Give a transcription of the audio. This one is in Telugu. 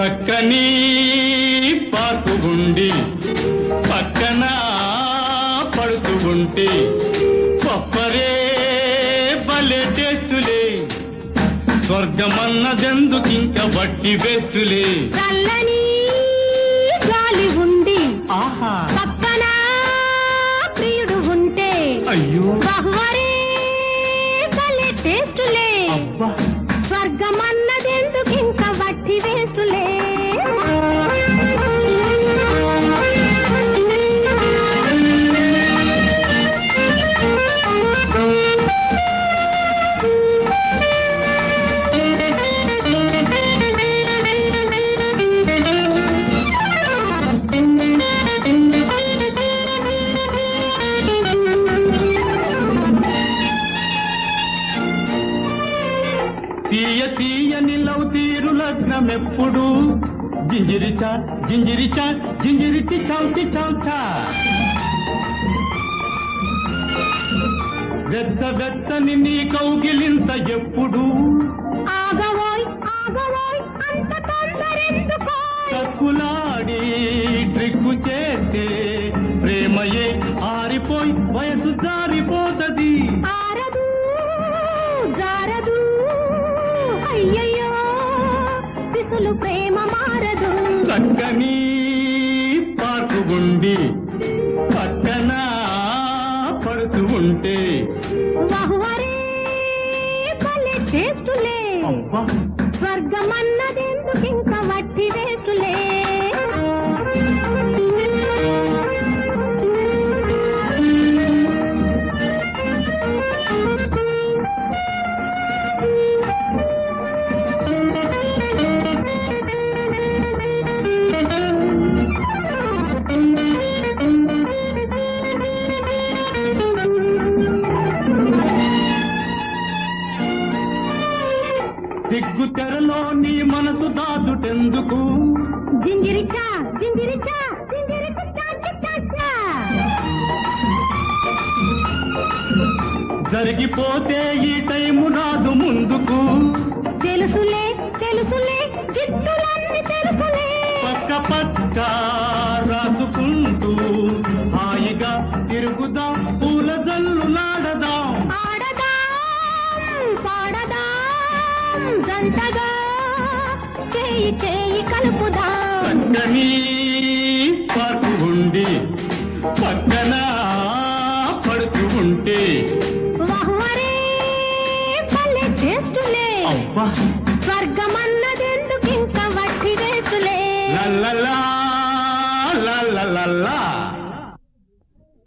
చక్కని పార్కు గుండి పక్కన పడుతూ ఉంటే కొప్పరే భలే టేస్టులే స్వర్గమన్నదెందుకింక వట్టి వేస్తులే చల్లని గాలి ఉండి ఆహా పక్కన ప్రియుడు ఉంటే అయ్యో బహువరే భలే టేస్టులే అబ్బా స్వర్గమన్నదెందుకింక వట్టి వేస్తులే తీయ తీయని లవ్ తీరు లగ్నమెప్పుడు జింజిరిచా జింజిరిచా జింజిరిచి చౌచి చౌచా వెత్త వెత్తని నీ కౌగిలింత ఎప్పుడు ఆగవోయ్ ఆగవోయ్ అంత తొందరెందుకో తక్కులాడి ట్రిక్కు చేస్తే ప్రేమయే ఆరిపోయి వయసు జారిపోతది ఆరదు జారదు అయ్యయ్యో పిసులు ప్రేమ మారదు చక్కని పార్కు గుండి పక్కన పడుతూ ఉంటే బహువరే భలే టేస్టులే అబ్బా స్వర్గమన్నదెందుకింక వట్టి వేస్తులే సిగ్గు తెరలో నీ మనసు దాచుటెందుకు జింజిరిచా జింజిరిచా జింజిరిచా చా చా జరిగిపోతే ఈ టైము రాదు ముందుకు తెలుసులే తెలుసులే జిత్తులన్నీ తెలుసులే పక్క పక్క రాసుకుంటూ హాయిగా తిరుగుదాం పూల జల్లు నాడదాం ఆడదాం పాడదాం జంటగా చేయి చేయి కలుపుదాం చక్కని పార్కు ఉండి పక్కన పడుతూ ఉంటే బహువరే భలే టేస్టులే అబ్బా స్వర్గమన్నదెందుకింక వట్టి వేస్తులే లల్లలా లల్లలల్లా